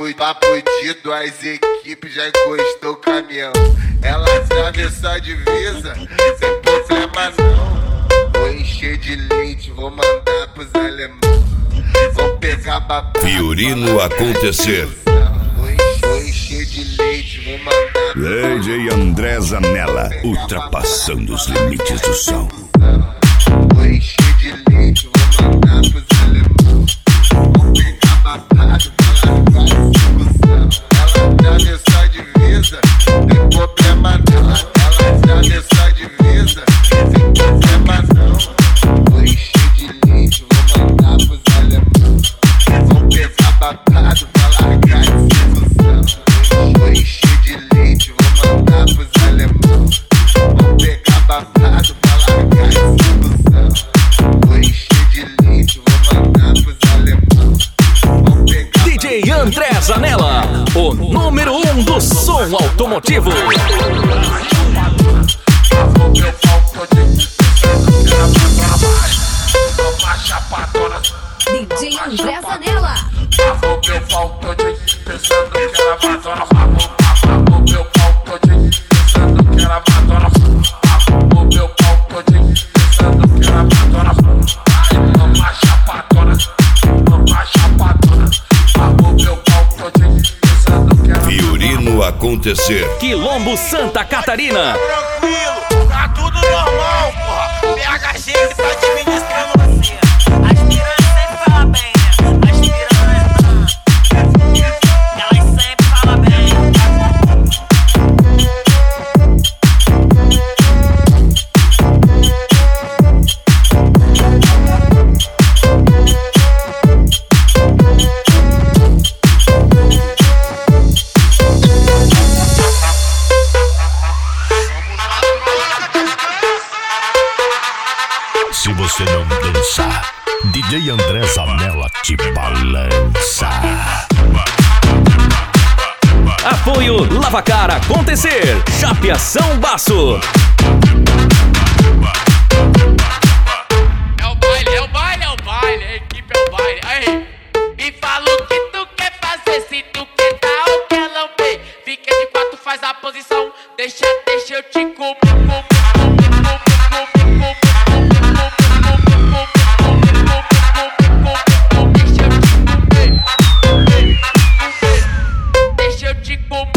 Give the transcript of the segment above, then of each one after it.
papo de duas equipes, já encostou o caminhão. Ela atravessou a divisa, sem problema não. Vou encher de leite, vou mandar pros alemão. Vou pegar babado. Fiorino acontecer. Vou encher de leite, vou mandar. DJ André Zanella, ultrapassando os limites do som. Vou encher de leite, vou mandar pros alemão. Vou pegar babado, vou largar discussão. Ela atravessou a divisa, tem problema não. Ela atravessou a divisa, tem problema não. Vou encher de leite, vou mandar pros alemão. Vou pegar babado, vou largar discussão. Vou encher de leite, vou mandar pros alemão. Vou pegar babado, vou largar discussão. Vou encher de leite, vou mandar pros alemão. Vou pegar DJ André Zanella, o número 1 do som automotivo. DJ André Zanella. Pavou meu pau todinho, pensando que era Madonna. Pavou meu pau todinho, pensando que era Madonna. Pavou meu pau todinho, pensando que era Madonna. Mama chapadona, mama chapadona. Pavou meu pau todinho, pensando que era Madonna. Fiorino acontecer. Quilombo, Santa Catarina. Tranquilo, tá tudo normal, porra. PHG que tá administrando você. As piranhas sempre falam bem, né? As piranhas, elas sempre falam bem. Se você não dançar, DJ André Zanella te balança. Apoio Lavacar acontecer. Chapeação Baço. É o baile, é o baile, é o baile. A equipe é o baile. Aí. E fala o que tu quer fazer. Se tu quer dar ou quer lamber. Fica de quatro, faz a posição. Deixa eu te comer. Deixa eu te comer.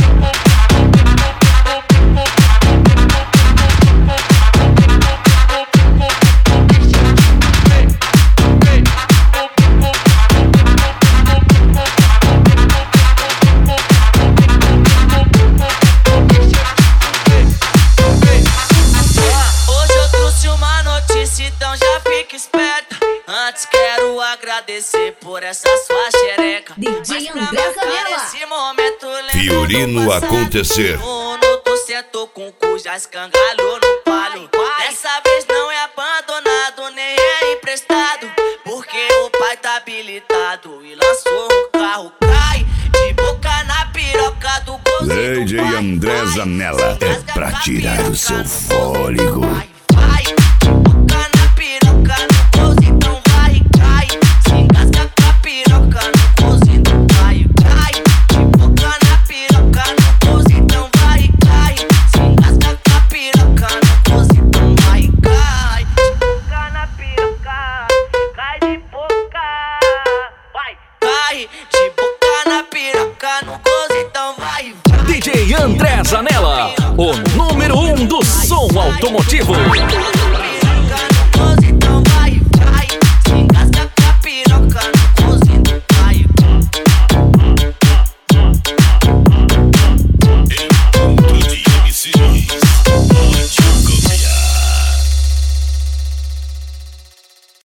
Hoje eu trouxe uma notícia, então já fica esperta. Antes quero agradecer por essa sua xereca. DJ Mas pra André marcar Zanella. esse momento, lembro Fiorino do passado. acontecer. No tu sentou com o cu, já escangalhou no palho. Dessa vez não é abandonado, nem é emprestado. Porque o pai tá habilitado e lançou um carro. Cai de boca na piroca do golzinho. DJ André Zanella é pra tirar o seu fôlego. Vai, de boca na piroca no golzinho, então vai, cai. Se engasga com a piroca no golzinho, então vai, cai. De boca na piroca no golzinho, então vai, cai. Se engasga com a piroca no golzinho, então vai, cai. De boca na piroca, cai de boca. Vai, cai. De boca na piroca no golzinho, então vai, vai. DJ André Zanella, o número 1 do som automotivo.